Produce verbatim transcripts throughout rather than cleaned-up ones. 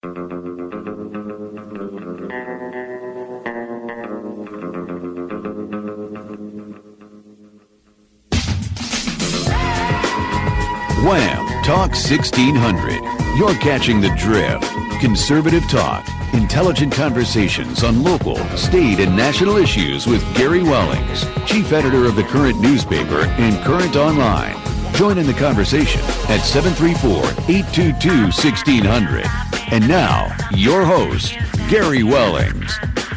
Wham! Talk sixteen hundred. You're catching the drift. Conservative talk. Intelligent conversations on local, state, and national issues with Gary Wellings, chief editor of the Current newspaper and Current Online. Join in the conversation at seven three four, eight two two, one six zero zero. And now, your host, Gary Wellings.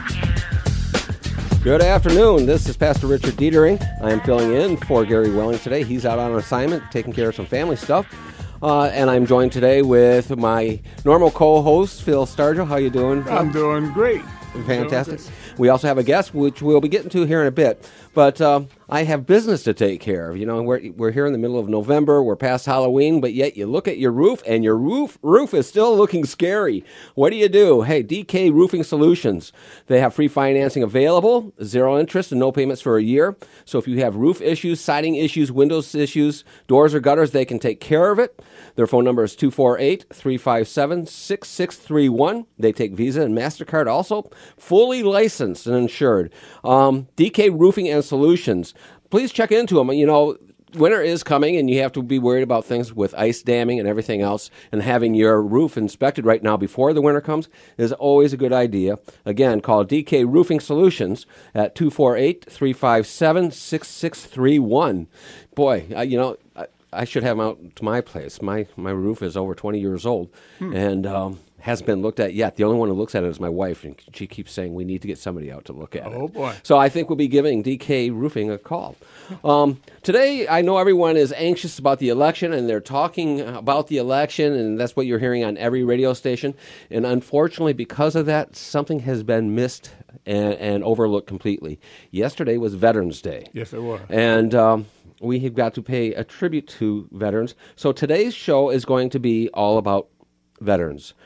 Good afternoon. This is Pastor Richard Dietering. I am filling in for Gary Wellings today. He's out on assignment, taking care of some family stuff. Uh, and I'm joined today with my normal co-host, Phil Stargell. How you doing? I'm doing great. Fantastic. We also have a guest, which we'll be getting to here in a bit. But um, I have business to take care of. You know, we're we're here in the middle of November. We're past Halloween, but yet you look at your roof, and your roof roof is still looking scary. What do you do? Hey, D K Roofing Solutions. They have free financing available, zero interest, and no payments for a year. So if you have roof issues, siding issues, windows issues, doors or gutters, they can take care of it. Their phone number is two four eight, three five seven, six six three one. They take Visa and MasterCard also. Fully licensed and insured. Um, D K Roofing and Solutions. Please check into them. You know, winter is coming, and you have to be worried about things with ice damming and everything else. And having your roof inspected right now before the winter comes is always a good idea. Again, call D K Roofing Solutions at two four eight, three five seven, six six three one. Boy, I, you know, I, I should have them out to my place. My my roof is over twenty years old, hmm. and um, hasn't been looked at yet. The only one who looks at it is my wife, and she keeps saying we need to get somebody out to look at oh, it. Oh, boy. So I think we'll be giving D K Roofing a call. Um, today, I know everyone is anxious about the election, and they're talking about the election, and that's what you're hearing on every radio station. And unfortunately, because of that, something has been missed and, and overlooked completely. Yesterday was Veterans Day. Yes, it was. And um, we have got to pay a tribute to veterans. So today's show is going to be all about veterans.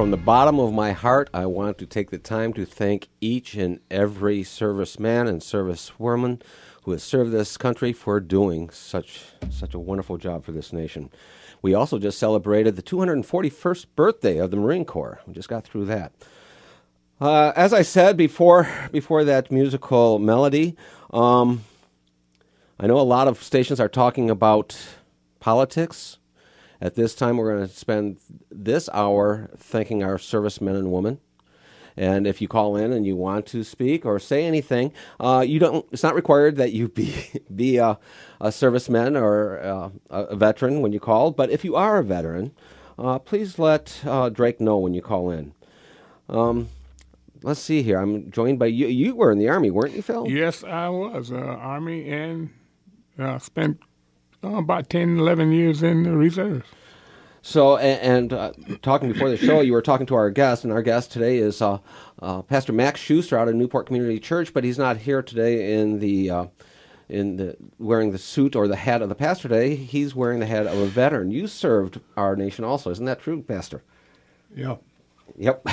from the bottom of my heart, I want to take the time to thank each and every serviceman and servicewoman who has served this country for doing such such a wonderful job for this nation. We also just celebrated the two hundred forty-first birthday of the Marine Corps. We just got through that. Uh, as I said before, before that musical melody, um, I know a lot of stations are talking about politics. At this time, we're going to spend this hour thanking our servicemen and women. And if you call in and you want to speak or say anything, uh, you don't. It's not required that you be be a, a serviceman or uh, a veteran when you call. But if you are a veteran, uh, please let uh, Drake know when you call in. Um, let's see here. I'm joined by you. You were in the Army, weren't you, Phil? Yes, I was uh, Army and uh, spent uh, about ten, eleven years in the reserves. So, and, and uh, talking before the show, you were talking to our guest, and our guest today is uh, uh, Pastor Max Schuster out of Newport Community Church, but he's not here today in the uh, in the wearing the suit or the hat of the pastor today. He's wearing the hat of a veteran. You served our nation also, isn't that true, Pastor? Yeah. Yep.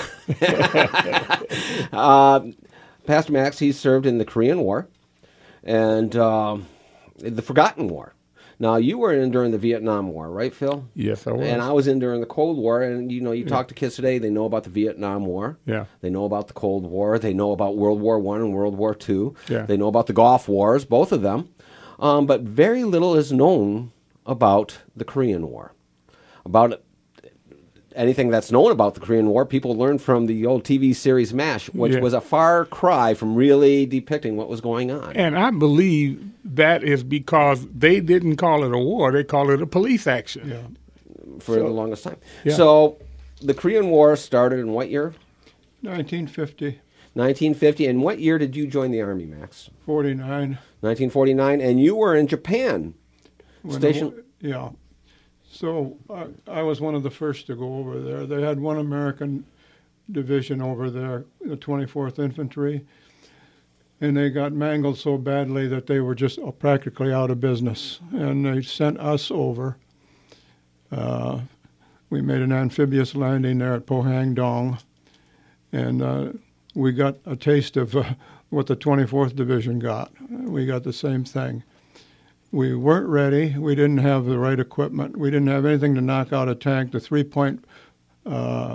uh, Pastor Max, he served in the Korean War and uh, the Forgotten War. Now, you were in during the Vietnam War, right, Phil? Yes, I was. And I was in during the Cold War, and, you know, you yeah. talk to kids today, they know about the Vietnam War. Yeah. They know about the Cold War. They know about World War One and World War Two. Yeah. They know about the Gulf Wars, both of them. Um, but very little is known about the Korean War. About anything that's known about the Korean War, people learned from the old T V series MASH, which yeah. was a far cry from really depicting what was going on. And I believe that is because they didn't call it a war, they called it a police action. Yeah. For so, the longest time. Yeah. So the Korean War started in what year? nineteen fifty. nineteen fifty. And what year did you join the Army, Max? forty-nine. nineteen forty-nine. And you were in Japan. When Station. The, yeah. So I, I was one of the first to go over there. They had one American division over there, the twenty-fourth Infantry, and they got mangled so badly that they were just practically out of business. And they sent us over. Uh, we made an amphibious landing there at Pohang Dong, and uh, we got a taste of uh, what the twenty-fourth Division got. We got the same thing. We weren't ready. We didn't have the right equipment. We didn't have anything to knock out a tank. The three point two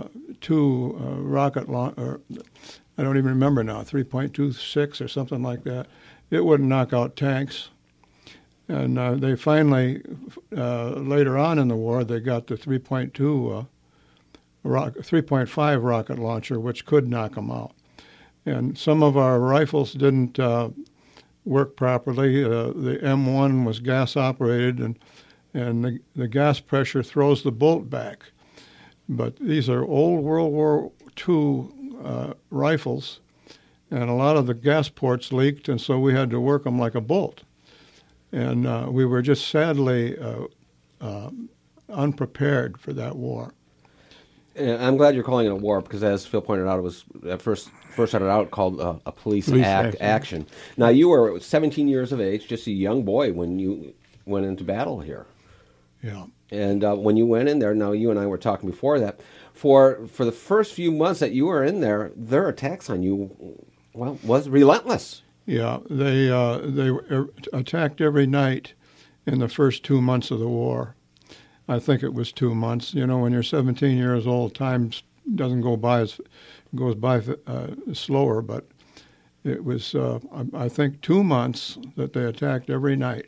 uh, rocket launch, or I don't even remember now, three point two six or something like that. It wouldn't knock out tanks. And uh, they finally, uh, later on in the war, they got the three point two, uh, rock, three point five rocket launcher, which could knock them out. And some of our rifles didn't uh, work properly. Uh, the M one was gas operated, and and the, the gas pressure throws the bolt back. But these are old World War Two uh, rifles, and a lot of the gas ports leaked, and so we had to work them like a bolt. And uh, we were just sadly uh, uh, unprepared for that war. And I'm glad you're calling it a war because, as Phil pointed out, it was at first first started out called uh, a police, police act, action. action. Now, you were seventeen years of age, just a young boy when you went into battle here. Yeah. And uh, when you went in there, now you and I were talking before that, for for the first few months that you were in there, their attacks on you, well, was relentless. Yeah, they uh, they were attacked every night in the first two months of the war. I think it was two months. You know, when you're seventeen years old, time doesn't go by as goes by uh, slower. But it was, uh, I think, two months that they attacked every night.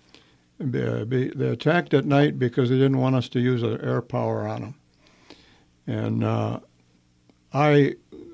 They attacked at night because they didn't want us to use air power on them. And uh, I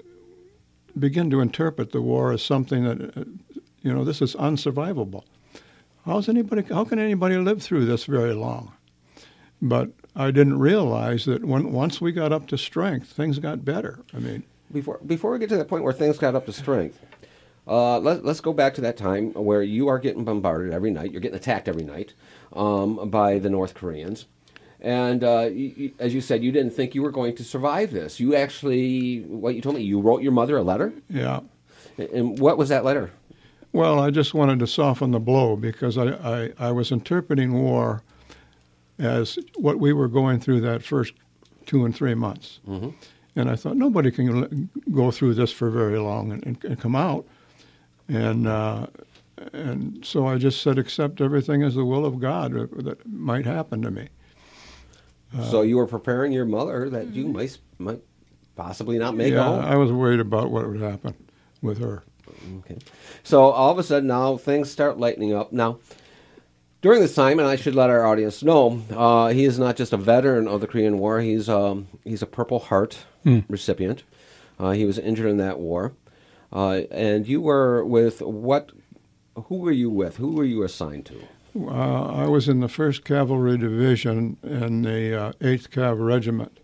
began to interpret the war as something that, uh, you know, this is unsurvivable. How's anybody? How can anybody live through this very long? But I didn't realize that when once we got up to strength, things got better. I mean, before before we get to that point where things got up to strength, uh, let, let's go back to that time where you are getting bombarded every night. You're getting attacked every night um, by the North Koreans. And uh, you, you, as you said, you didn't think you were going to survive this. You actually, what you told me, you wrote your mother a letter? Yeah. And what was that letter? Well, I just wanted to soften the blow because I, I, I was interpreting war as what we were going through that first two and three months. Mm-hmm. And I thought, nobody can l- go through this for very long and, and, and come out. And uh, and so I just said, accept everything as the will of God that might happen to me. Uh, so you were preparing your mother that you might might possibly not make it yeah, home. I was worried about what would happen with her. Okay. So all of a sudden now things start lightening up. Now, during this time, and I should let our audience know, uh, he is not just a veteran of the Korean War. He's um, he's a Purple Heart Hmm. recipient. Uh, he was injured in that war. Uh, and you were with what? Who were you with? Who were you assigned to? Uh, I was in the first Cavalry Division in the uh, eighth Cav Regiment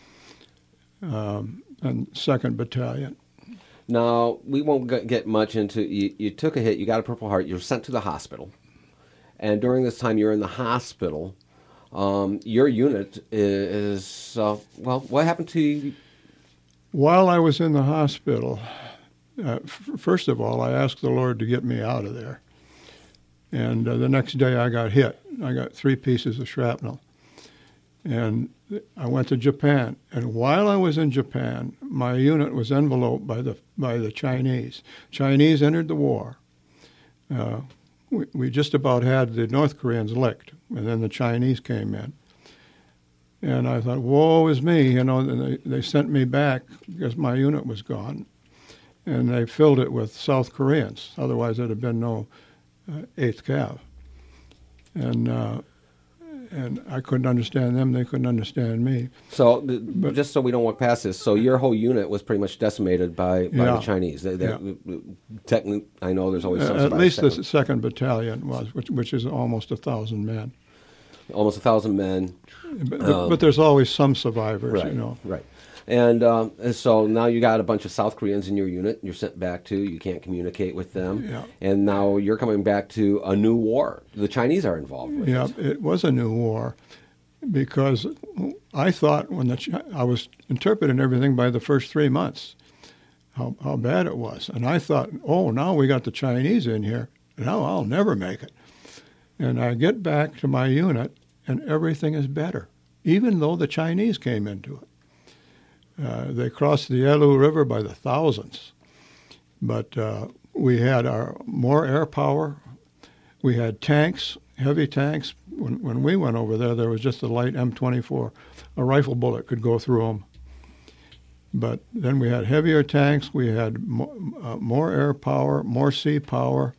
um, and second Battalion. Now, we won't g- get much into, you, you took a hit, you got a Purple Heart, you were sent to the hospital. And during this time you're in the hospital, um, your unit is, uh, well, what happened to you? While I was in the hospital, uh, f- first of all, I asked the Lord to get me out of there. And uh, the next day I got hit. I got three pieces of shrapnel. And I went to Japan. And while I was in Japan, my unit was enveloped by the by the Chinese. Chinese entered the war. Uh, we, we just about had the North Koreans licked, and then the Chinese came in. And I thought, woe is me, you know, and they, they sent me back because my unit was gone. And they filled it with South Koreans. Otherwise, there'd have been no uh, eighth Cav. And uh, and I couldn't understand them. They couldn't understand me. So, th- just so we don't walk past this, so your whole unit was pretty much decimated by, by Yeah. the Chinese. They, they, Yeah. techni- I know there's always some Uh, at survivors. least the Second- second Battalion was, which, which is almost a thousand men. almost a thousand men. But, Um, but there's always some survivors, Right, you know. right. And, um, and so now you got a bunch of South Koreans in your unit. You're sent back to. You can't communicate with them. Yeah. And now you're coming back to a new war. The Chinese are involved with Yeah, it. it was a new war because I thought when the Chi- I was interpreting everything by the first three months, how how bad it was, and I thought, oh, now we got the Chinese in here, now I'll never make it. And I get back to my unit, and everything is better, even though the Chinese came into it. Uh, they crossed the Yalu River by the thousands, but uh, we had our more air power. We had tanks, heavy tanks. When when we went over there, there was just a light M twenty-four. A rifle bullet could go through them. But then we had heavier tanks. We had mo- uh, more air power, more sea power,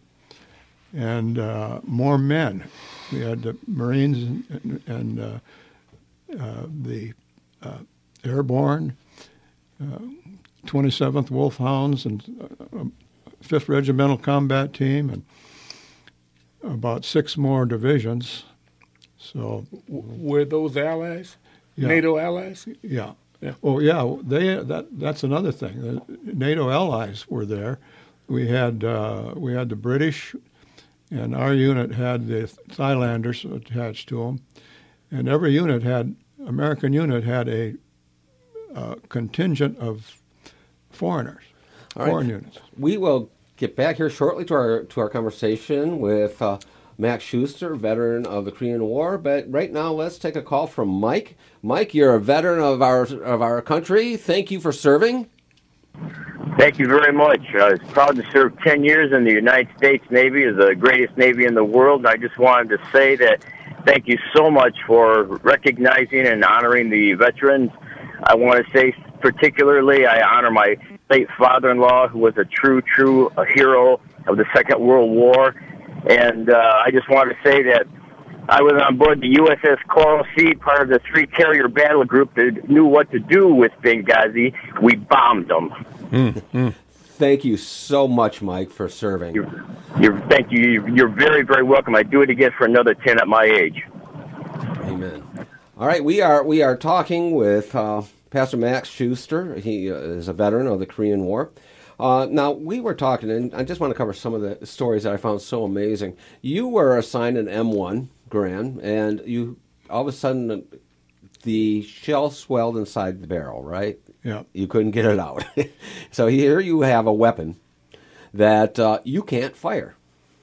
and uh, more men. We had the Marines and, and uh, uh, the uh, airborne, uh, twenty-seventh Wolfhounds, and uh, fifth Regimental Combat Team, and about six more divisions. So, Were those allies? yeah, NATO allies? yeah. Yeah. Oh, yeah. They that that's another thing. The NATO allies were there. We had uh, we had the British, and our unit had the Thailanders attached to them, and every unit had American unit had a uh, contingent of foreigners, All right. foreign units. We will get back here shortly to our to our conversation with uh, Max Schuster, veteran of the Korean War. But right now, let's take a call from Mike. Mike, you're a veteran of our of our country. Thank you for serving. Thank you very much. I was proud to serve ten years in the United States Navy as the greatest Navy in the world. And I just wanted to say that thank you so much for recognizing and honoring the veterans. I want to say particularly I honor my late father-in-law, who was a true, true a hero of the Second World War. And uh, I just want to say that I was on board the U S S Coral Sea, part of the three-carrier battle group that knew what to do with Benghazi. We bombed them. Mm-hmm. Thank you so much, Mike, for serving. You're, you're, thank you. You're very, very welcome. I'd do it again for another ten at my age. Amen. All right, we are we are talking with uh, Pastor Max Schuster. He uh, is a veteran of the Korean War. Uh, now, we were talking, and I just want to cover some of the stories that I found so amazing. You were assigned an M one Garand, and you all of a sudden the shell swelled inside the barrel, right? Yeah. You couldn't get it out. So here you have a weapon that uh, you can't fire.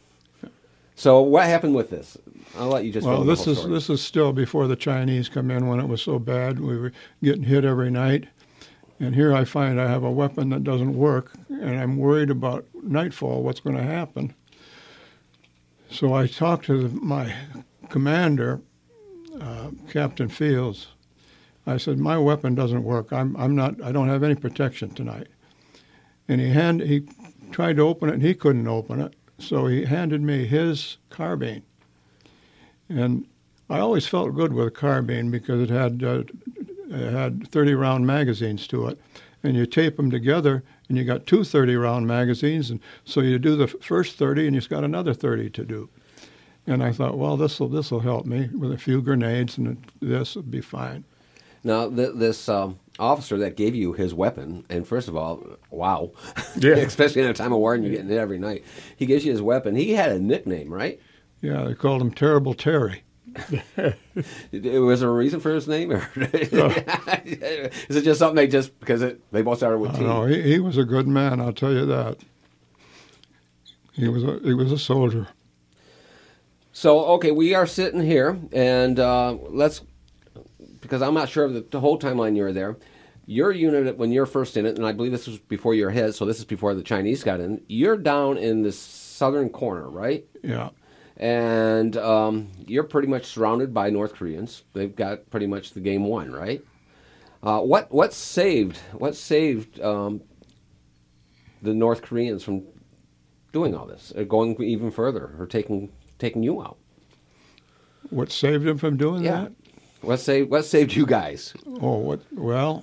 So what happened with this? I'll let you just. Well, fill in the this whole is story. this is still before the Chinese come in when it was so bad. We were getting hit every night, And here I find I have a weapon that doesn't work, and I'm worried about nightfall, what's going to happen. So I talked to my commander, uh, Captain Fields. I said, my weapon doesn't work. I'm, I'm not, I don't have any protection tonight. And he hand, he tried to open it, and he couldn't open it. So he handed me his carbine. And I always felt good with a carbine because it had uh, it had thirty round magazines to it, and you tape them together, and you got two thirty round magazines, and so you do the first thirty, and you've got another thirty to do. And I thought, well, this will this will help me with a few grenades, and this will be fine. Now, th- this um, officer that gave you his weapon, and first of all, wow, Yeah. especially in a time of war and you're getting it every night. He gives you his weapon. He had a nickname, right? Yeah, they called him Terrible Terry. Was there a reason for his name, or is it just something they just because it, they both started with T? No, he, he was a good man. I'll tell you that. He was a he was a soldier. So, okay, we are sitting here, and uh, let's, because I'm not sure of the, the whole timeline you were there. Your unit, when you're first in it, and I believe this was before your head, so this is before the Chinese got in, you're down in the southern corner, right? Yeah. And um, you're pretty much surrounded by North Koreans. They've got pretty much the game won, right? Uh, what what saved what saved um, the North Koreans from doing all this, or going even further, or taking taking you out? What saved him from doing Yeah. that? What saved what saved you guys? Oh, what? Well,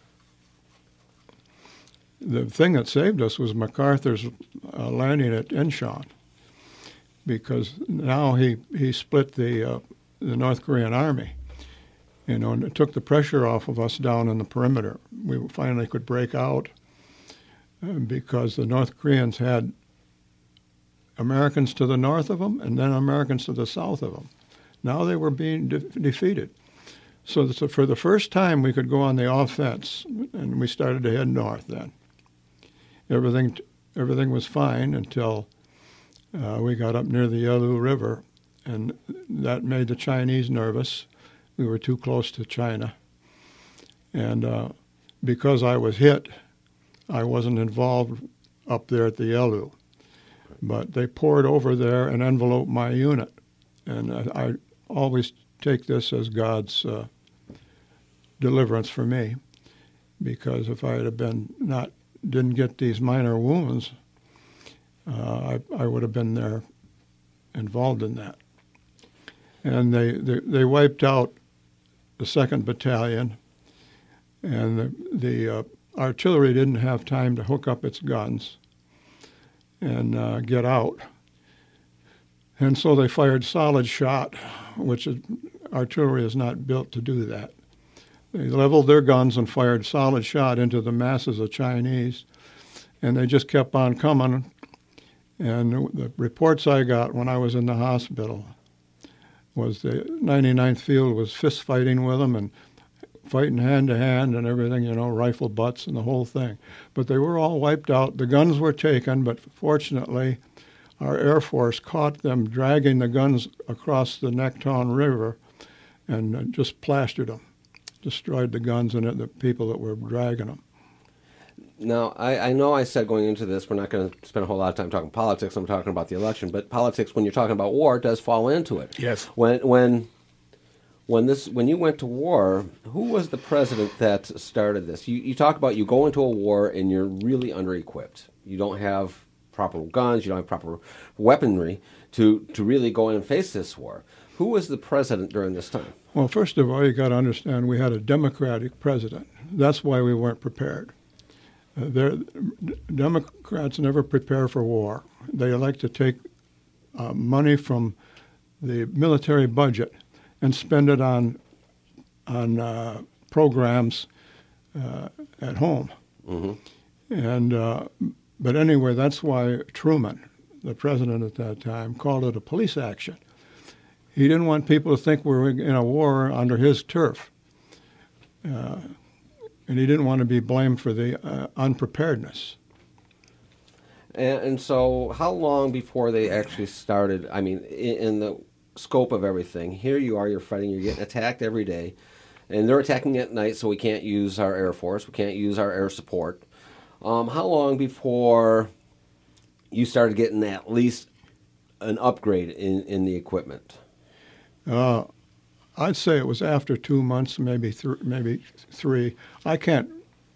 the thing that saved us was MacArthur's uh, landing at Incheon, because now he, he split the uh, the North Korean army, you know, and it took the pressure off of us down in the perimeter. We finally could break out uh, because the North Koreans had Americans to the north of them and then Americans to the south of them. Now they were being de- defeated. So, so for the first time we could go on the offense, and we started to head north then. Everything everything was fine until uh, we got up near the Yalu River, and that made the Chinese nervous. We were too close to China. And uh, because I was hit, I wasn't involved up there at the Yalu. But they poured over there and enveloped my unit. And I, I always take this as God's uh, deliverance for me, because if I had been not didn't get these minor wounds, uh, I, I would have been there involved in that. And they, they, they wiped out the second Battalion, and the, the uh, artillery didn't have time to hook up its guns and uh, get out. And so they fired solid shot, which is, artillery is not built to do that. They leveled their guns and fired solid shot into the masses of Chinese, and they just kept on coming. And the reports I got when I was in the hospital was the ninety-ninth Field was fist fighting with them and fighting hand to hand and everything, you know, rifle butts and the whole thing. But they were all wiped out. The guns were taken, but fortunately our Air Force caught them dragging the guns across the Nekton River and just plastered them, destroyed the guns and the people that were dragging them. Now, I, I know I said going into this, we're not going to spend a whole lot of time talking politics. I'm talking about the election, but politics, when you're talking about war, does fall into it. Yes. When when when this when you went to war, who was the president that started this? You you talk about you go into a war and you're really under-equipped. You don't have proper guns, you don't have proper weaponry to to really go in and face this war. Who was the president during this time? Well, first of all, you got to understand we had a Democratic president. That's why we weren't prepared. Uh, Democrats never prepare for war. They like to take uh, money from the military budget and spend it on on uh, programs uh, at home. Mm-hmm. And uh, but anyway, that's why Truman, the president at that time, called it a police action. He didn't want people to think we were in a war under his turf. Uh, and he didn't want to be blamed for the uh, unpreparedness. And, and so how long before they actually started, I mean, in, in the scope of everything, here you are, you're fighting, you're getting attacked every day. and they're attacking at night, so we can't use our Air Force, we can't use our air support. Um, how long before you started getting at least an upgrade in, in the equipment? Uh, I'd say it was after two months, maybe th- maybe three. I can't,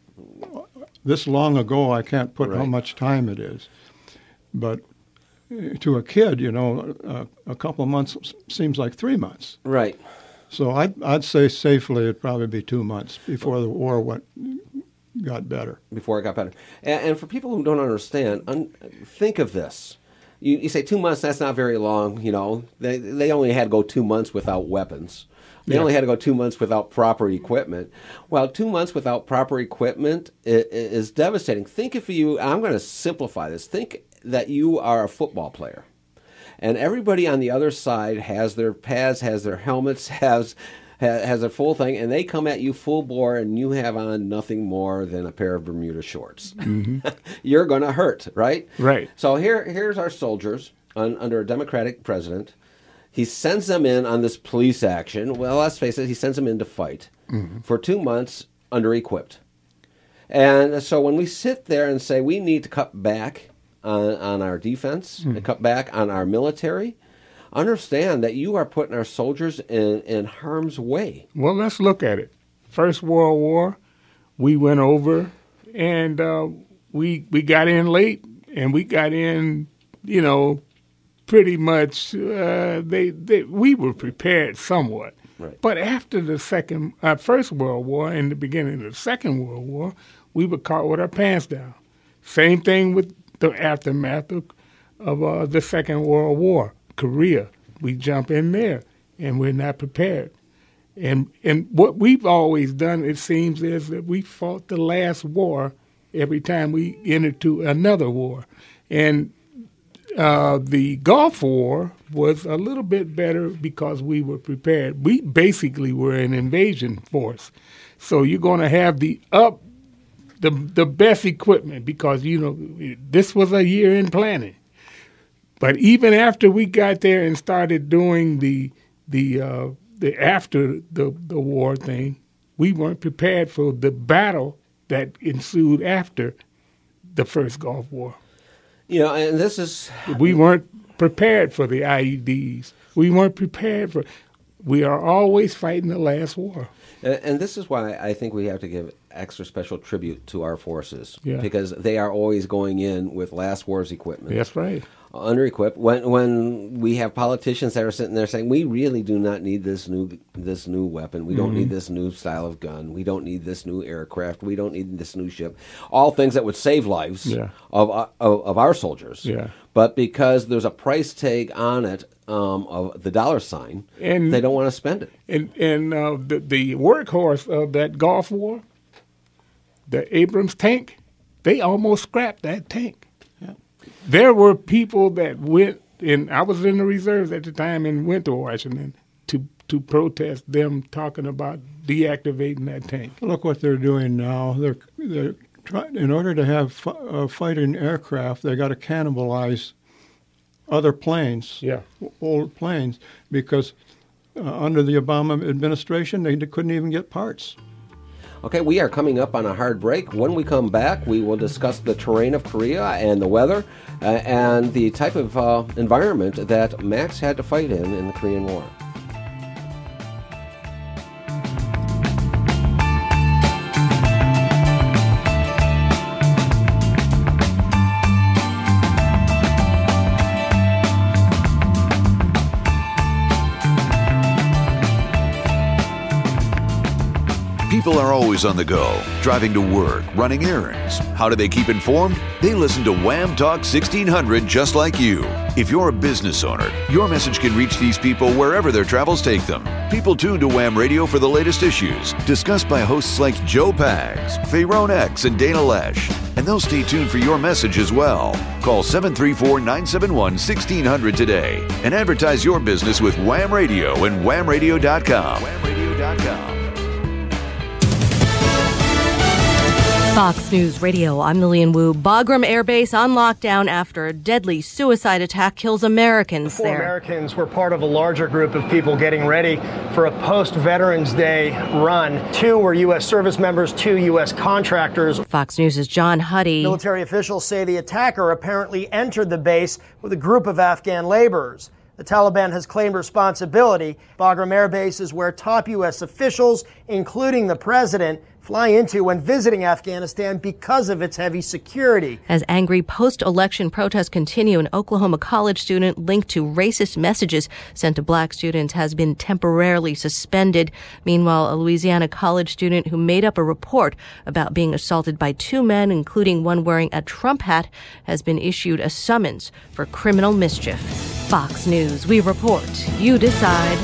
this long ago, I can't put Right. how much time it is. But uh, to a kid, you know, uh, a couple of months s- seems like three months. Right. So I'd, I'd say safely it'd probably be two months before the war went got better. Before it got better. And, and for people who don't understand, un, think of this. You, you say two months, that's not very long. You know, they they only had to go two months without weapons. They Yeah. only had to go two months without proper equipment. Well, two months without proper equipment is, is devastating. Think if you, I'm going to simplify this. Think that you are a football player. And everybody on the other side has their pads, has their helmets, has has a full thing, and they come at you full bore, and you have on nothing more than a pair of Bermuda shorts. Mm-hmm. You're going to hurt, right? Right. So here, here's our soldiers on, under a Democratic president. He sends them in on this police action. Well, let's face it, he sends them in to fight mm-hmm. for two months under-equipped. And so when we sit there and say we need to cut back on, on our defense, mm-hmm. and cut back on our military, understand that you are putting our soldiers in, in harm's way. Well, let's look at it. First World War, we went over, and uh, we we got in late, and we got in, you know, pretty much. Uh, they, they we were prepared somewhat, right. But after the second, uh, First World War, and the beginning of the Second World War, we were caught with our pants down. Same thing with the aftermath of, of uh, the Second World War. Korea, we jump in there, and we're not prepared. And and what we've always done, it seems, is that we fought the last war every time we entered to another war. And uh, the Gulf War was a little bit better because we were prepared. We basically were an invasion force. So you're going to have the up, the the best equipment because, you know, this was a year in planning. But even after we got there and started doing the the uh, the after the, the war thing, we weren't prepared for the battle that ensued after the first Gulf War. You know, and this is... We weren't prepared for the I E Ds. We weren't prepared for... We are always fighting the last war. And, and this is why I think we have to give extra special tribute to our forces. Yeah. Because they are always going in with last war's equipment. That's right. Under-equipped. When when we have politicians that are sitting there saying, we really do not need this new this new weapon. We don't Mm-hmm. need this new style of gun. We don't need this new aircraft. We don't need this new ship. All things that would save lives Yeah. of, of of our soldiers. Yeah. But because there's a price tag on it um, of the dollar sign, And- they don't want to spend it. And and uh, the the workhorse of that Gulf War, the Abrams tank, they almost scrapped that tank. Yeah. There were people that went, and I was in the reserves at the time and went to Washington to to protest them talking about deactivating that tank. Look what they're doing now. They're they're trying, in order to have fi- uh, fighting aircraft, they got to cannibalize other planes, Yeah. old planes, because uh, under the Obama administration, they couldn't even get parts. Okay, we are coming up on a hard break. When we come back, we will discuss the terrain of Korea and the weather uh, and the type of uh, environment that Max had to fight in in the Korean War. People are always on the go, driving to work, running errands. How do they keep informed? They listen to Wham Talk sixteen hundred just like you. If you're a business owner, your message can reach these people wherever their travels take them. People tune to Wham Radio for the latest issues, discussed by hosts like Joe Pags, Fayrone X, and Dana Lesh. And they'll stay tuned for your message as well. Call seven three four, nine seven one, one six zero zero today and advertise your business with Wham Radio and wham radio dot com. wham radio dot com. Fox News Radio, I'm Lillian Wu. Bagram Air Base on lockdown after a deadly suicide attack kills Americans Four there. Americans were part of a larger group of people getting ready for a post-Veterans Day run. Two were U S service members, two U S contractors. Fox News' John Huddy. Military officials say the attacker apparently entered the base with a group of Afghan laborers. The Taliban has claimed responsibility. Bagram Air Base is where top U S officials, including the president, fly into when visiting Afghanistan because of its heavy security. As angry post-election protests continue, an Oklahoma college student linked to racist messages sent to black students has been temporarily suspended. Meanwhile, a Louisiana college student who made up a report about being assaulted by two men, including one wearing a Trump hat, has been issued a summons for criminal mischief. Fox News, we report, you decide.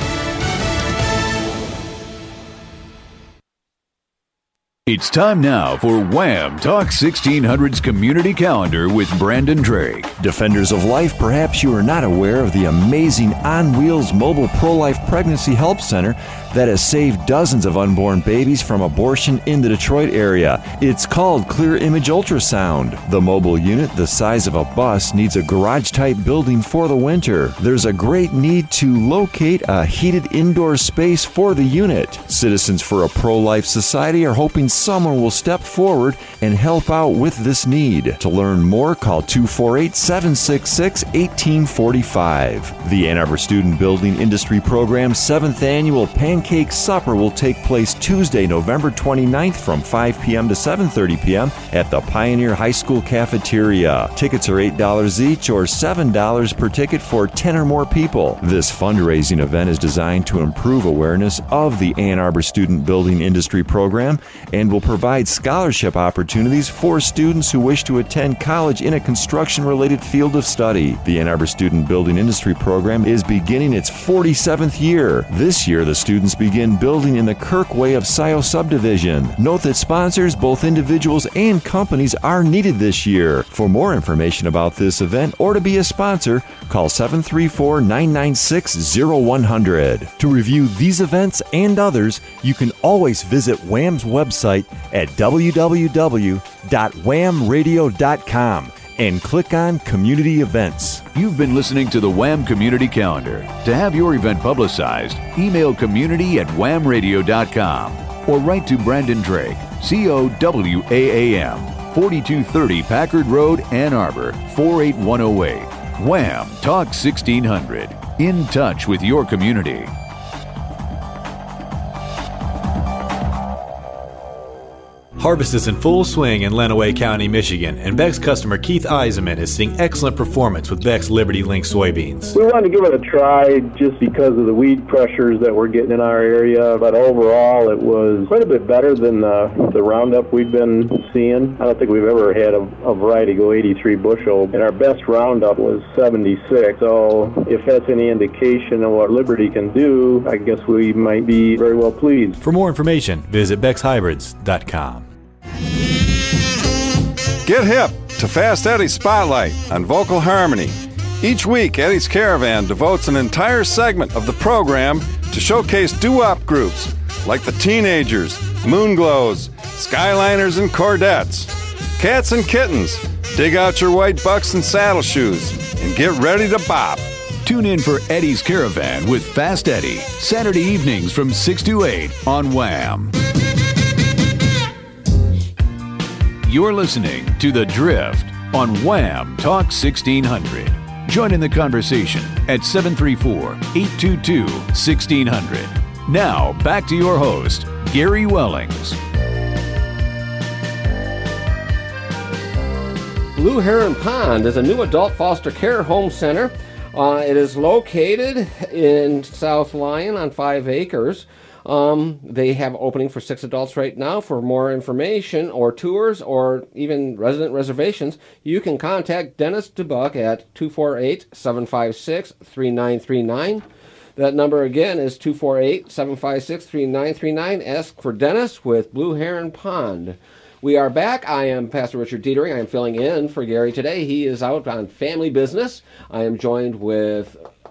It's time now for Wham! Talk sixteen hundred's Community Calendar with Brandon Drake. Defenders of life, perhaps you are not aware of the amazing On Wheels mobile pro-life pregnancy help center that has saved dozens of unborn babies from abortion in the Detroit area. It's called Clear Image Ultrasound. The mobile unit, the size of a bus, needs a garage-type building for the winter. There's a great need to locate a heated indoor space for the unit. Citizens for a Pro-Life Society are hoping someone will step forward and help out with this need. To learn more, call two four eight, seven six six, one eight four five. The Ann Arbor Student Building Industry Program's seventh annual Pancake Supper will take place Tuesday, November twenty-ninth from five p.m. to seven thirty p.m. at the Pioneer High School cafeteria. Tickets are eight dollars each or seven dollars per ticket for ten or more people. This fundraising event is designed to improve awareness of the Ann Arbor Student Building Industry Program and will provide scholarship opportunities for students who wish to attend college in a construction-related field of study. The Ann Arbor Student Building Industry Program is beginning its forty-seventh year. This year, the students begin building in the Kirkway of Scioto subdivision. Note that sponsors, both individuals and companies, are needed this year. For more information about this event or to be a sponsor, call seven three four, nine nine six, zero one zero zero. To review these events and others, you can always visit Wham's website at w w w dot wham radio dot com and click on Community Events. You've been listening to the Wham! Community Calendar. To have your event publicized, email community at wham radio dot com or write to Brandon Drake, C O W A A M, forty-two thirty Packard Road, Ann Arbor, four eight one oh eight. Wham! Talk sixteen hundred. In touch with your community. Harvest is in full swing in Lenawee County, Michigan, and Beck's customer Keith Eisenman is seeing excellent performance with Beck's Liberty Link soybeans. We wanted to give it a try just because of the weed pressures that we're getting in our area, but overall it was quite a bit better than the, the Roundup we've been seeing. I don't think we've ever had a, a variety go eighty-three bushel, and our best Roundup was seventy-six. So if that's any indication of what Liberty can do, I guess we might be very well pleased. For more information, visit bex hybrids dot com. Get hip to Fast Eddie's Spotlight on Vocal Harmony. Each week, Eddie's Caravan devotes an entire segment of the program to showcase doo-wop groups like the Teenagers, Moonglows, Skyliners, and Cordettes. Cats and kittens, dig out your white bucks and saddle shoes and get ready to bop. Tune in for Eddie's Caravan with Fast Eddie, Saturday evenings from six to eight on Wham! You're listening to The Drift on Wham! Talk sixteen hundred. Join in the conversation at seven three four, eight two two, one six zero zero. Now, back to your host, Gary Wellings. Blue Heron Pond is a new adult foster care home center. Uh, it is located in South Lyon on five acres. Um, they have opening for six adults right now. For more information or tours or even resident reservations, you can contact Dennis DeBuck at two four eight, seven five six, three nine three nine. That number again is two four eight, seven five six, three nine three nine. Ask for Dennis with Blue Heron Pond. We are back. I am Pastor Richard Dietering. I am filling in for Gary today. He is out on family business. I am joined with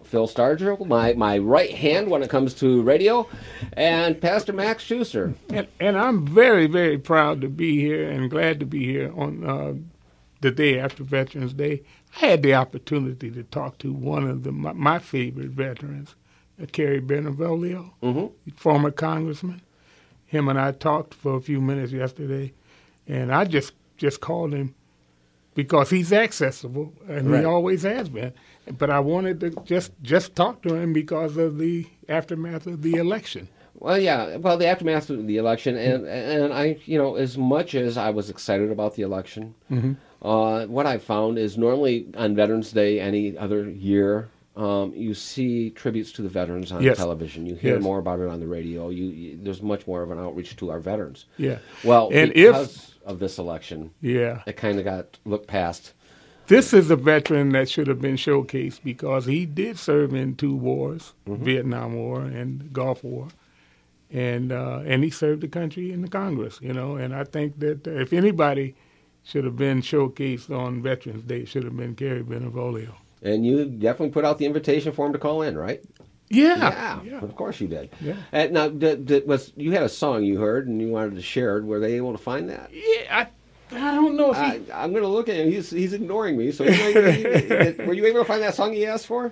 Phil Stargell, my, my right hand when it comes to radio, and Pastor Max Schuster. And, and I'm very, very proud to be here and glad to be here on uh, the day after Veterans Day. I had the opportunity to talk to one of the, my, my favorite veterans, uh, Kerry Benevolio, mm-hmm. former congressman. Him and I talked for a few minutes yesterday, and I just, just called him because he's accessible, and right. he always has been. But I wanted to just, just talk to him because of the aftermath of the election. Well, yeah, well, the aftermath of the election, and and I, you know, as much as I was excited about the election, mm-hmm. uh, what I found is normally on Veterans Day, any other year, um, you see tributes to the veterans on yes. television. You hear yes. more about it on the radio. You, you there's much more of an outreach to our veterans. Yeah. Well, and because if, of this election, yeah, it kind of got looked past. This is a veteran that should have been showcased because he did serve in two wars, mm-hmm. Vietnam War and the Gulf War. And uh, and he served the country in the Congress, you know. And I think that uh, if anybody should have been showcased on Veterans Day, it should have been Kerry Benevolio. And you definitely put out the invitation for him to call in, right? Yeah, yeah, yeah. Of course you did. Yeah. And now, did, did, was you had a song you heard and you wanted to share it? Were they able to find that? Yeah, I, I don't know if he... I, I'm going to look at him. He's he's ignoring me. So, he, he, he, were you able to find that song he asked for?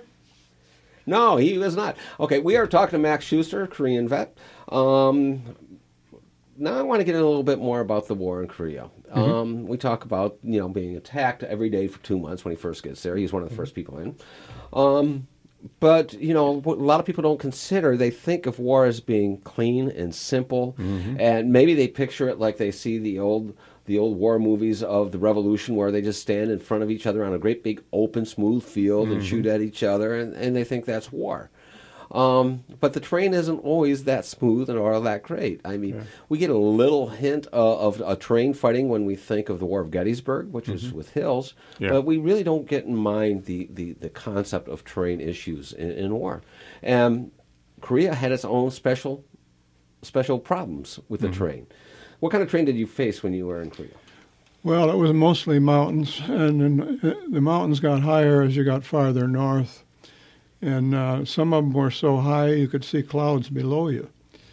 No, he was not. Okay, we are talking to Max Schuster, Korean vet. Um, now I want to get in a little bit more about the war in Korea. Mm-hmm. Um, we talk about, you know, being attacked every day for two months when he first gets there. He's one of the mm-hmm. first people in. Um, but, you know, what a lot of people don't consider, they think of war as being clean and simple, mm-hmm. and maybe they picture it like they see the old the old war movies of the Revolution where they just stand in front of each other on a great big open, smooth field mm-hmm. and shoot at each other, and, and they think that's war. Um, but the terrain isn't always that smooth and or that great. I mean, yeah. we get a little hint uh, of a terrain fighting when we think of the War of Gettysburg, which mm-hmm. is with hills, yeah. but we really don't get in mind the, the, the concept of terrain issues in, in war. And Korea had its own special special problems with the mm-hmm. terrain. What kind of terrain did you face when you were in Korea? Well, it was mostly mountains, and then the mountains got higher as you got farther north. And uh, some of them were so high you could see clouds below you.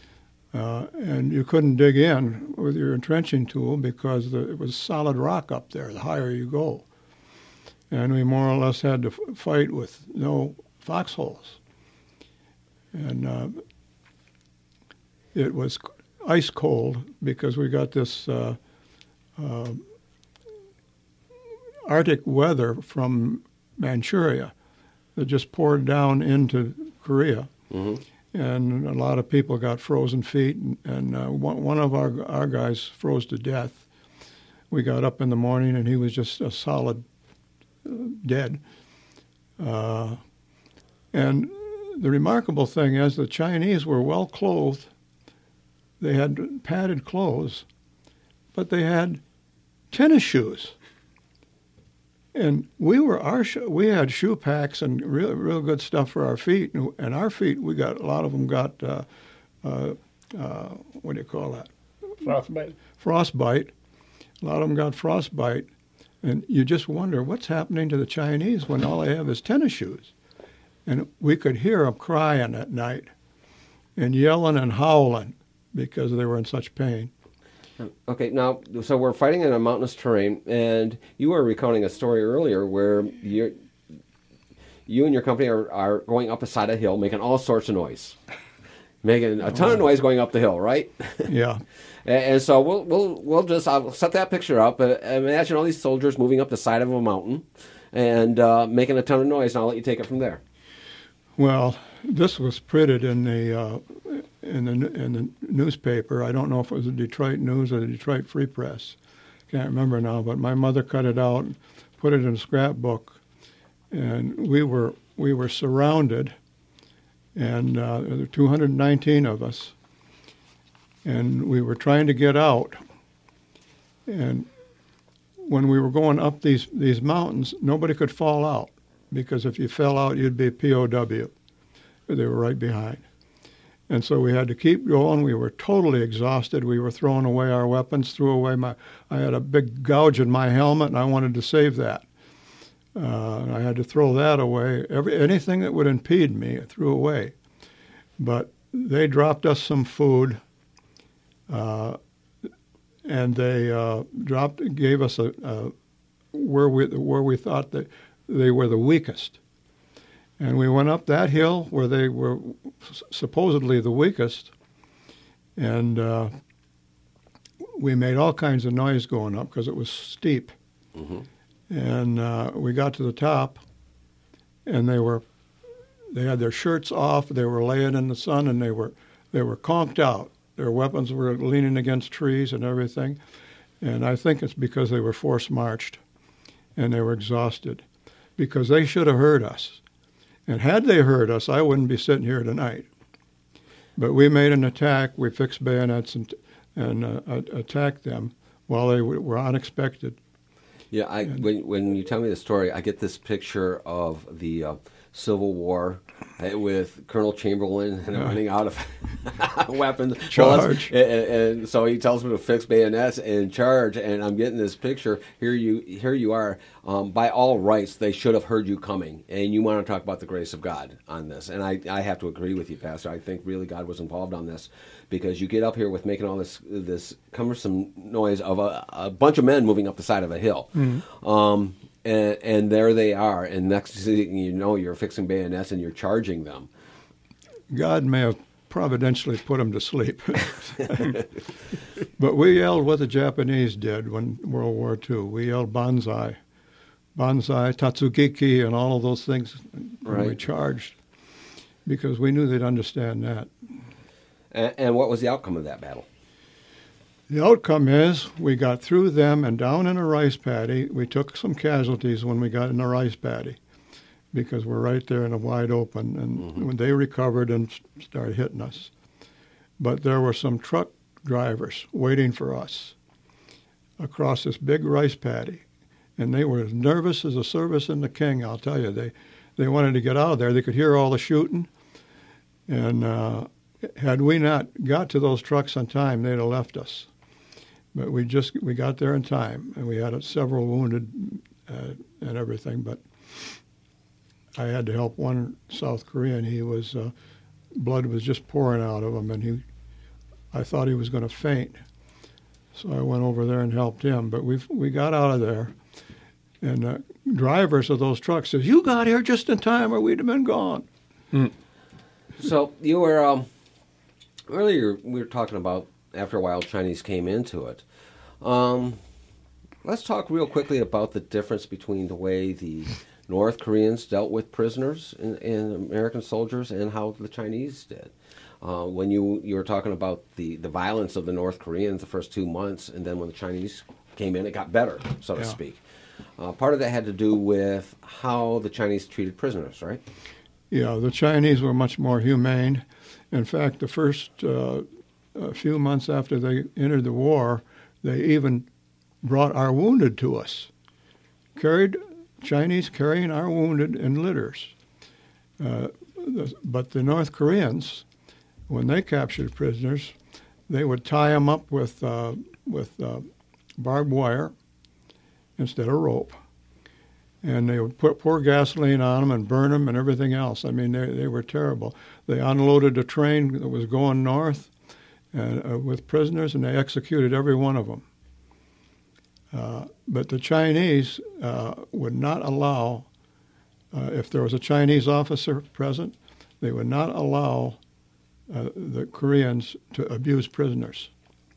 Uh, and you couldn't dig in with your entrenching tool because the, it was solid rock up there, the higher you go. And we more or less had to f- fight with no foxholes. And uh, it was ice cold because we got this uh, uh, Arctic weather from Manchuria that just poured down into Korea. Mm-hmm. And a lot of people got frozen feet, and, and uh, one, one of our our guys froze to death. We got up in the morning, and he was just a solid uh, dead. Uh, and the remarkable thing is the Chinese were well clothed. They had padded clothes, but they had tennis shoes. And we were our sh- we had shoe packs and real real good stuff for our feet, and, and our feet we got a lot of them got uh, uh, uh, what do you call that? Frostbite. Frostbite. A lot of them got frostbite, and you just wonder what's happening to the Chinese when all they have is tennis shoes. And we could hear them crying at night, and yelling and howling because they were in such pain. Okay, now, so we're fighting in a mountainous terrain, and you were recounting a story earlier where you're, you and your company are, are going up a side of a hill, making all sorts of noise, making a ton of noise going up the hill, right? Yeah. and, and so we'll we'll we'll just I'll set that picture up. Uh, imagine all these soldiers moving up the side of a mountain and uh, making a ton of noise, and I'll let you take it from there. Well, this was printed in the uh, in the in the newspaper. I don't know if it was the Detroit News or the Detroit Free Press. Can't remember now. But my mother cut it out, and put it in a scrapbook, and we were we were surrounded, and uh, there were two hundred nineteen of us, and we were trying to get out. And when we were going up these these mountains, nobody could fall out, because if you fell out, you'd be a P O W. They were right behind. And so we had to keep going. We were totally exhausted. We were throwing away our weapons, threw away my, I had a big gouge in my helmet, and I wanted to save that. Uh, I had to throw that away. Every anything that would impede me, I threw away. But they dropped us some food, uh, and they uh, dropped gave us a, a where we where we thought that they were the weakest, and we went up that hill where they were supposedly the weakest, and uh, we made all kinds of noise going up because it was steep. Mm-hmm. And uh, we got to the top, and they were, they had their shirts off. They were laying in the sun, and they were, they were conked out. Their weapons were leaning against trees and everything. And I think it's because they were force marched, and they were exhausted, because they should have heard us. And had they heard us, I wouldn't be sitting here tonight. But we made an attack. We fixed bayonets and and uh, attacked them while they w- were unexpected. Yeah, I, when when you tell me the story, I get this picture of the uh, Civil War uh, with Colonel Chamberlain and Yeah. running out of weapons. Charge. Well, and, and so he tells me to fix bayonets and charge, and I'm getting this picture. Here you here you are. Um, by all rights, they should have heard you coming, and you want to talk about the grace of God on this. And I, I have to agree with you, Pastor. I think really God was involved on this, because you get up here with making all this this cumbersome noise of a, a bunch of men moving up the side of a hill. Mm-hmm. Um, and, and there they are, and next thing you know, you're fixing bayonets and you're charging them. God may have providentially put them to sleep. But we yelled what the Japanese did when World War Two. We yelled Banzai. Banzai, Tatsugiki, and all of those things when Right. we charged, because we knew they'd understand that. And, and what was the outcome of that battle? The outcome is we got through them and down in a rice paddy. We took some casualties when we got in a rice paddy, because we're right there in a wide open, and mm-hmm. when they recovered and started hitting us. But there were some truck drivers waiting for us across this big rice paddy, and they were as nervous as a service in the king, I'll tell you. They they wanted to get out of there. They could hear all the shooting, and uh, had we not got to those trucks on time, they'd have left us. But we just we got there in time, and we had several wounded uh, and everything. But I had to help one South Korean. He was uh, blood was just pouring out of him, and he I thought he was going to faint. So I went over there and helped him. But we we got out of there, and uh, drivers of those trucks says, "You got here just in time, or we'd have been gone." Mm. So you were um, earlier. We were talking about after a while Chinese came into it. Um, let's talk real quickly about the difference between the way the North Koreans dealt with prisoners and, and American soldiers and how the Chinese did. Uh, when you you were talking about the, the violence of the North Koreans the first two months, and then when the Chinese came in, it got better, so to Yeah. speak. Uh, part of that had to do with how the Chinese treated prisoners, right? Yeah, the Chinese were much more humane. In fact, the first uh, a few months after they entered the war, they even brought our wounded to us. Carried Chinese carrying our wounded in litters. Uh, the, but the North Koreans, when they captured prisoners, they would tie them up with uh, with uh, barbed wire instead of rope, and they would put pour gasoline on them and burn them and everything else. I mean, they they were terrible. They unloaded a train that was going north and, uh, with prisoners, and they executed every one of them. Uh, but the Chinese uh, would not allow, uh, if there was a Chinese officer present, they would not allow uh, the Koreans to abuse prisoners.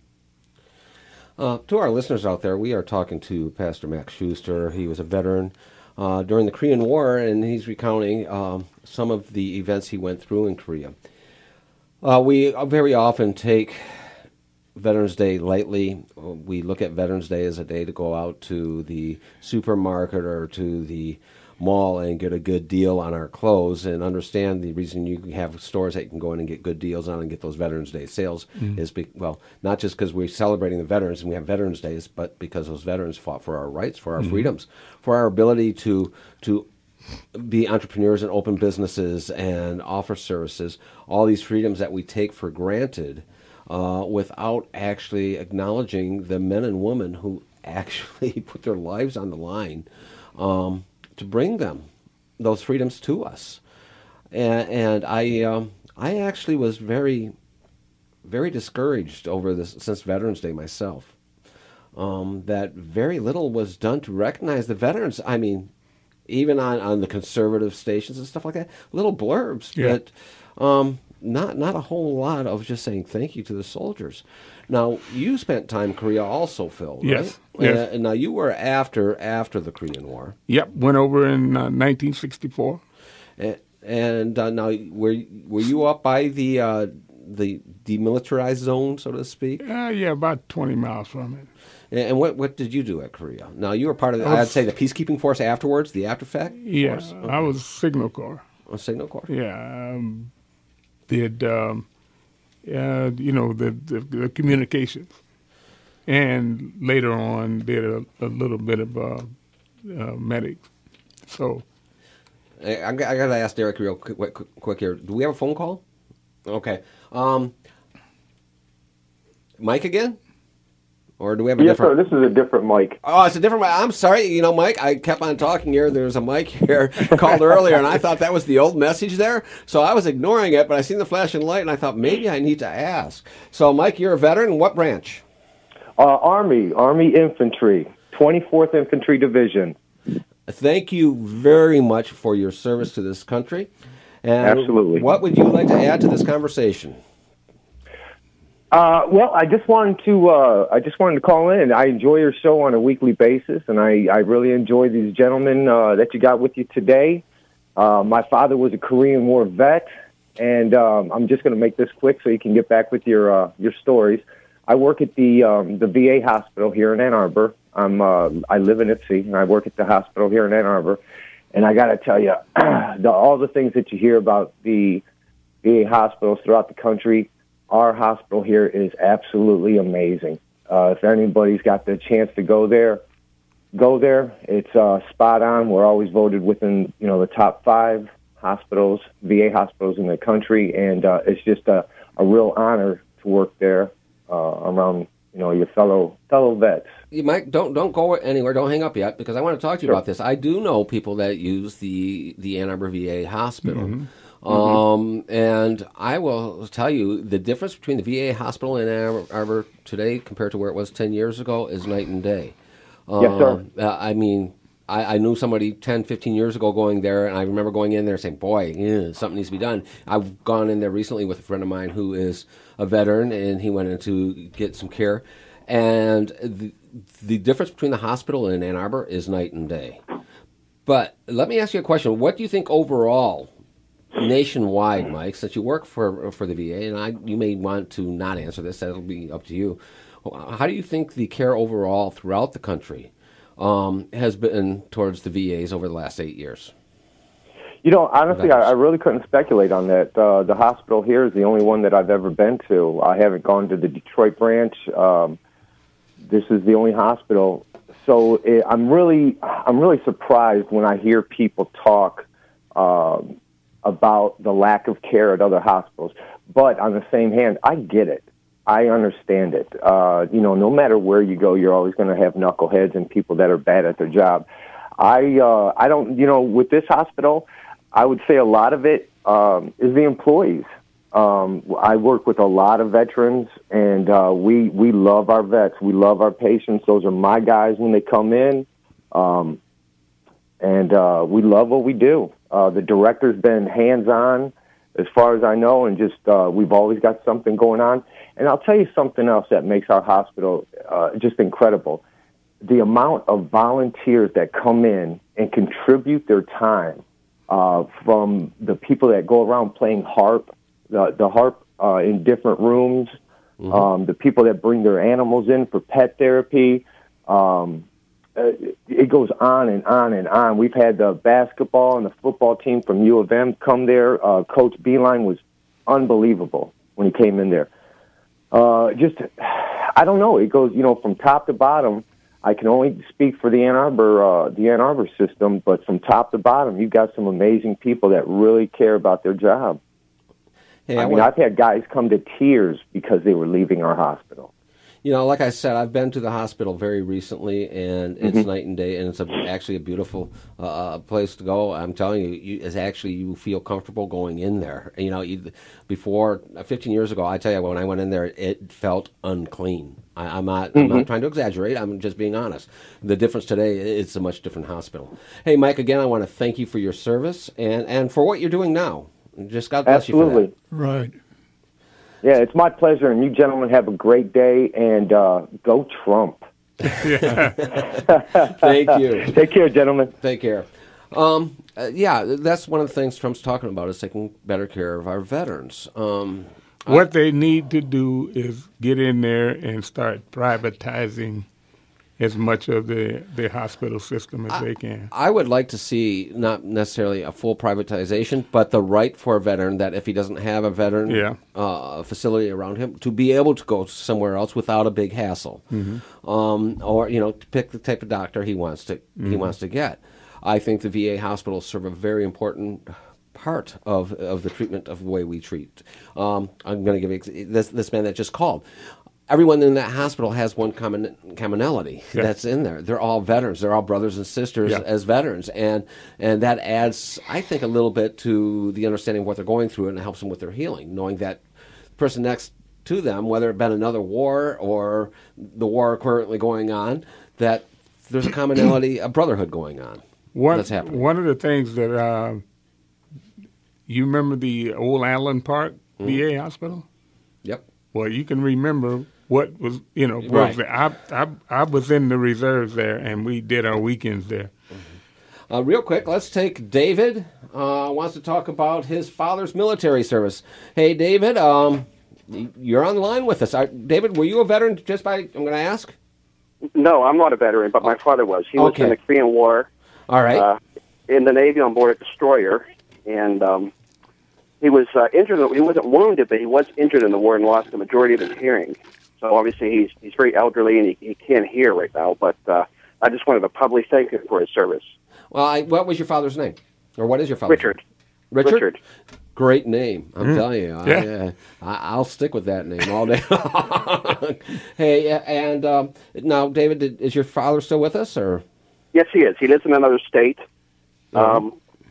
Uh, to our listeners out there, we are talking to Pastor Max Schuster. He was a veteran uh, during the Korean War, and he's recounting um, some of the events he went through in Korea. Uh, we very often take Veterans Day lightly. We look at Veterans Day as a day to go out to the supermarket or to the mall and get a good deal on our clothes, and understand the reason you have stores that you can go in and get good deals on and get those Veterans Day sales mm. is, be, well, not just because we're celebrating the veterans and we have Veterans Days, but because those veterans fought for our rights, for our mm. freedoms, for our ability to to be entrepreneurs and open businesses and offer services, all these freedoms that we take for granted uh, without actually acknowledging the men and women who actually put their lives on the line um, to bring them those freedoms to us. And, and I um, I actually was very, very discouraged over this since Veterans Day myself. Um, that very little was done to recognize the veterans. I mean, even on, on the conservative stations and stuff like that, little blurbs, Yeah. but um, not not a whole lot of just saying thank you to the soldiers. Now, you spent time in Korea also, Phil, right? Yes, yes. Uh, and now, you were after after the Korean War. Yep, went over in uh, nineteen sixty-four. And, and uh, now, were were you up by the uh, the demilitarized zone, so to speak? Uh, yeah, about twenty miles from it. And what what did you do at Korea? Now, you were part of, the, I was- I'd say, the peacekeeping force afterwards, the after effect Yeah, force? I was Signal Corps. A Signal Corps? Yeah, um, did um, uh, you know the, the the communications, and later on did a, a little bit of uh, uh, medics. So I, I got to ask Derek real quick, quick, quick here. Do we have a phone call? Okay. Um, Mike again? Or do we have a Yes, different? sir. This is a different mic. Oh, it's a different mic. I'm sorry. You know, Mike, I kept on talking here. There's a mic here called earlier, and I thought that was the old message there. So I was ignoring it, but I seen the flashing light, and I thought maybe I need to ask. So, Mike, you're a veteran. What branch? Uh, Army, Army Infantry, twenty-fourth Infantry Division. Thank you very much for your service to this country. And Absolutely. What would you like to add to this conversation? Uh, well, I just wanted to uh, I just wanted to call in. I enjoy your show on a weekly basis, and I, I really enjoy these gentlemen uh, that you got with you today. Uh, my father was a Korean War vet, and um, I'm just going to make this quick so you can get back with your uh, your stories. I work at the um, the V A hospital here in Ann Arbor. I'm uh, I live in Ipsy, and I work at the hospital here in Ann Arbor. And I got to tell you, the, all the things that you hear about the V A hospitals throughout the country, our hospital here is absolutely amazing. Uh, if anybody's got the chance to go there, go there. It's uh, spot on. We're always voted within, you know, the top five hospitals, V A hospitals in the country, and uh, it's just a, a real honor to work there uh, around, you know, your fellow fellow vets. You Mike, don't don't go anywhere. Don't hang up yet, because I want to talk to you Sure. about this. I do know people that use the the Ann Arbor V A hospital. Mm-hmm. Um, and I will tell you, the difference between the V A hospital in Ann Arbor today compared to where it was ten years ago is night and day. Yes, sir. Um, uh, I mean, I, I knew somebody ten, fifteen years ago going there, and I remember going in there saying, boy, yeah, something needs to be done. I've gone in there recently with a friend of mine who is a veteran, and he went in to get some care. And the, the difference between the hospital and Ann Arbor is night and day. But let me ask you a question. What do you think overall, nationwide, Mike, since you work for for the V A, and I, you may want to not answer this, that'll be up to you. How do you think the care overall throughout the country um, has been towards the V As over the last eight years? You know, honestly, I, I really couldn't speculate on that. Uh, the hospital here is the only one that I've ever been to. I haven't gone to the Detroit branch. Um, this is the only hospital. So it, I'm really, I'm really surprised when I hear people talk um, about the lack of care at other hospitals. But on the same hand, I get it. I understand it. Uh, you know, no matter where you go, you're always going to have knuckleheads and people that are bad at their job. I, uh, I don't, you know, with this hospital, I would say a lot of it um, is the employees. Um, I work with a lot of veterans, and uh, we we love our vets. We love our patients. Those are my guys when they come in, um, and uh, we love what we do. Uh, the director's been hands-on, as far as I know, and just uh, we've always got something going on. And I'll tell you something else that makes our hospital uh, just incredible. The amount of volunteers that come in and contribute their time, uh, from the people that go around playing harp, the, the harp uh, in different rooms, mm-hmm. um, the people that bring their animals in for pet therapy. Um, uh, it goes on and on and on. We've had the basketball and the football team from U of M come there. Uh, Coach Beeline was unbelievable when he came in there. Uh, just, I don't know. It goes, you know, from top to bottom. I can only speak for the Ann Arbor, uh, the Ann Arbor system, but from top to bottom, you've got some amazing people that really care about their job. Hey, I, I mean, want- I've had guys come to tears because they were leaving our hospital. You know, like I said, I've been to the hospital very recently, and it's Mhm. night and day, and it's a, actually a beautiful uh, place to go. I'm telling you, you, it's actually you feel comfortable going in there. You know, you, before uh, fifteen years ago, I tell you, when I went in there, it felt unclean. I, I'm not, I'm Mhm. not trying to exaggerate. I'm just being honest. The difference today, it's a much different hospital. Hey, Mike, again, I want to thank you for your service and, and for what you're doing now. Just God bless Absolutely. you for that. Right. Yeah, it's my pleasure, and you gentlemen have a great day, and uh, go Trump. Thank you. Take care, gentlemen. Take care. Um, uh, yeah, that's one of the things Trump's talking about is taking better care of our veterans. Um, What they need to do is get in there and start privatizing as much of the, the hospital system as they can. I would like to see not necessarily a full privatization, but the right for a veteran that if he doesn't have a veteran Yeah. uh, facility around him, to be able to go somewhere else without a big hassle, Mhm. um, or you know, to pick the type of doctor he wants to he Mhm. wants to get. I think the V A hospitals serve a very important part of of the treatment of the way we treat. Um, I'm going to give you ex- this this man that just called. Everyone in that hospital has one common commonality Yeah. that's in there. They're all veterans. They're all brothers and sisters Yeah. as veterans, and and that adds, I think, a little bit to the understanding of what they're going through, and it helps them with their healing, knowing that the person next to them, whether it been another war or the war currently going on, that there's a commonality, a brotherhood going on. One, that's happening. one of the things that, uh, you remember the old Allen Park V A hospital? Yep. Well, you can remember what was, you know, what Right. was there. I, I, I was in the reserves there, and we did our weekends there. Uh, real quick, let's take David. Uh, wants to talk about his father's military service. Hey, David, um, y- you're on the line with us. Uh, David, were you a veteran? Just by I'm going to ask. No, I'm not a veteran, but my father was. He was Okay. in the Korean War. All right. Uh, in the Navy on board a destroyer, and um, he was uh, injured. He wasn't wounded, but he was injured in the war and lost the majority of his hearing. So obviously he's he's very elderly and he, he can't hear right now. But uh, I just wanted to publicly thank him for his service. Well, I, what was your father's name? Or what is your father's Richard. name? Richard. Richard. Great name. I'm Mm. telling you. Yeah. I, uh, I, I'll stick with that name all day long. Hey, uh, and um, now, David, did, is your father still with us? Or Yes, he is. He lives in another state. Um,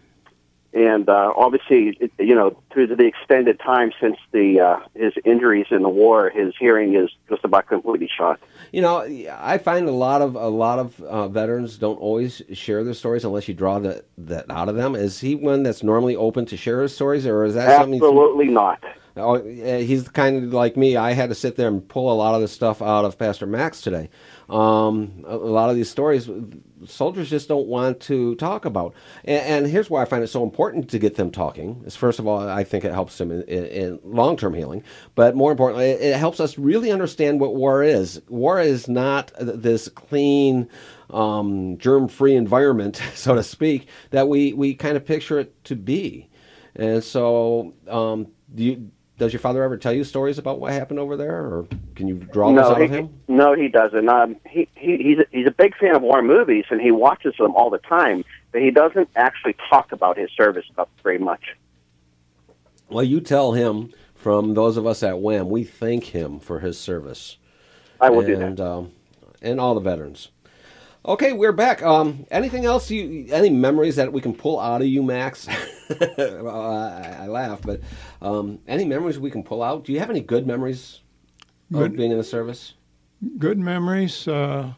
and uh, obviously, it, you know, through the extended time since the uh, his injuries in the war, his hearing is just about completely shot. You know, I find a lot of a lot of uh, veterans don't always share their stories unless you draw that that out of them. Is he one that's normally open to share his stories, or is that something? Absolutely not. Oh, yeah, he's kind of like me. I had to sit there and pull a lot of this stuff out of Pastor Max today. Um, a, a lot of these stories, soldiers just don't want to talk about. And, and here's why I find it so important to get them talking. Is first of all, I think it helps them in, in, in long-term healing. But more importantly, it, it helps us really understand what war is. War is not this clean, um, germ-free environment, so to speak, that we, we kind of picture it to be. And so, um, do you... Does your father ever tell you stories about what happened over there, or can you draw no, those out he, of him? No, he doesn't. Um, he, he he's a, he's a big fan of war movies, and he watches them all the time. But he doesn't actually talk about his service stuff very much. Well, you tell him. From those of us at W A M, we thank him for his service. I will and, do that. Um, and all the veterans. Okay, we're back. Um, anything else? You any memories that we can pull out of you, Max? well, I, I laugh, but um, any memories we can pull out? Do you have any good memories Good. of being in the service? Good memories. Uh,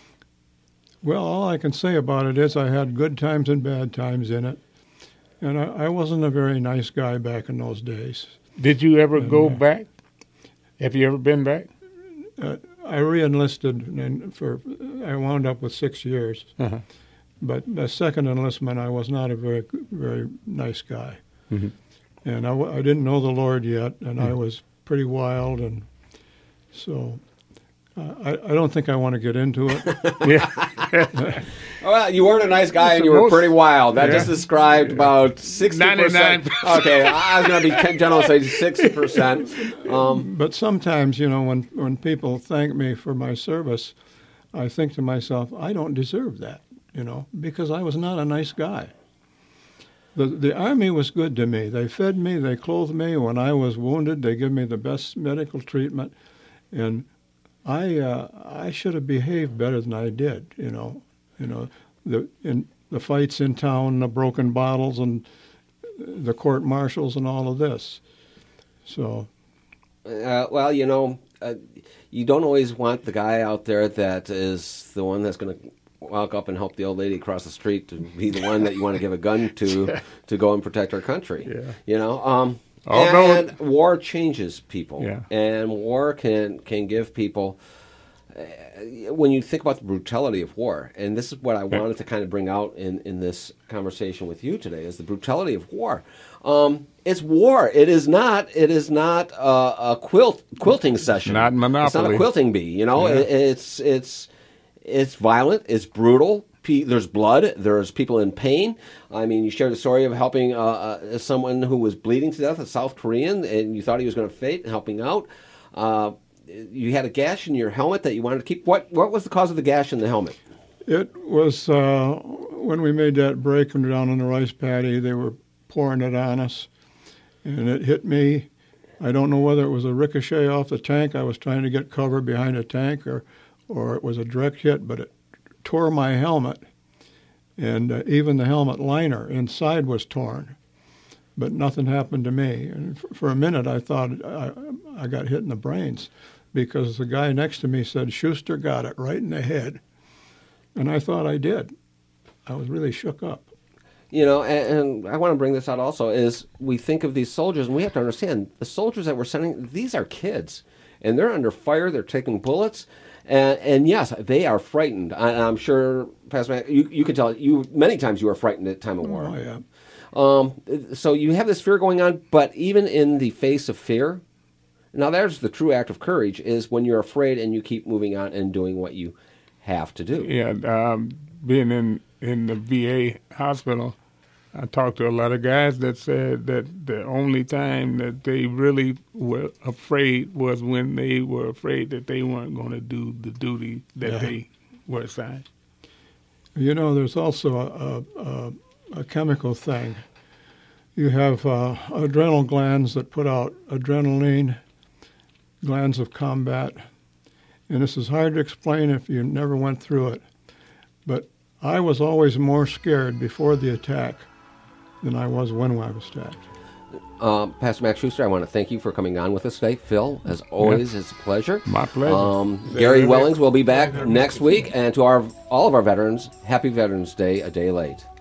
well, all I can say about it is I had good times and bad times in it. And I, I wasn't a very nice guy back in those days. Did you ever And, go uh, back? Have you ever been back? Uh, I re-enlisted, and for I wound up with six years. Uh-huh. But the second enlistment, I was not a very, very nice guy. Mhm. And I, w- I didn't know the Lord yet, and I Mhm. was pretty wild, and so uh, I, I don't think I want to get into it. Yeah. Well, you weren't a nice guy, and you Most- were pretty wild. That yeah. just described about sixty percent. ninety-nine. Okay, I was going to be general, say sixty percent. Um, But sometimes, you know, when, when people thank me for my service, I think to myself, I don't deserve that, you know, because I was not a nice guy. The the Army was good to me. They fed me, they clothed me. When I was wounded, they gave me the best medical treatment. And I uh, I should have behaved better than I did. You know, you know the in the fights in town, the broken bottles, and the court martials, and all of this. So, uh, well, you know, uh, you don't always want the guy out there that is the one that's going to walk up and help the old lady across the street to be the one that you want to give a gun to to go and protect our country. Yeah. You know, um, Although, and war changes people, Yeah. and war can can give people. Uh, when you think about the brutality of war, and this is what I wanted to kind of bring out in, in this conversation with you today, is the brutality of war. Um, it's war. It is not. It is not a, a quilt quilting session. Not Monopoly. It's not a quilting bee. You know, Yeah. it, it's it's it's violent. It's brutal. Pe- There's blood. There's people in pain. I mean, you shared the story of helping uh, uh, someone who was bleeding to death, a South Korean, and you thought he was going to faint, helping out. Uh, you had a gash in your helmet that you wanted to keep. What what was the cause of the gash in the helmet? it was uh, when we made that break and down on the rice paddy. They were pouring it on us, and it hit me. I don't know whether it was a ricochet off the tank. I was trying to get cover behind a tank, or or it was a direct hit, but it tore my helmet, and uh, even the helmet liner inside was torn. But nothing happened to me. And for, for a minute, I thought I, I got hit in the brains, because the guy next to me said, "Schuster got it right in the head." And I thought I did. I was really shook up. You know, and, and I want to bring this out also, is we think of these soldiers, and we have to understand, the soldiers that we're sending, these are kids. And they're under fire, they're taking bullets, and, and yes, they are frightened. I, I'm sure, Pastor Mac, you, you can tell, you many times you were frightened at time of war. Oh, yeah. Um, so you have this fear going on, but even in the face of fear, now there's the true act of courage, is when you're afraid and you keep moving on and doing what you have to do. Yeah, um, being in, in the V A hospital, I talked to a lot of guys that said that the only time that they really were afraid was when they were afraid that they weren't going to do the duty that Yeah. they were assigned. You know, there's also a, a, a chemical thing. You have uh, adrenal glands that put out adrenaline, glands of combat. And this is hard to explain if you never went through it. But I was always more scared before the attack than I was when I was attacked. Um, Pastor Max Schuster, I want to thank you for coming on with us today. Phil, as always, Yeah. it's a pleasure. My pleasure. Um, Gary Wellings will be back next week. And to our all of our veterans, happy Veterans Day, a day late.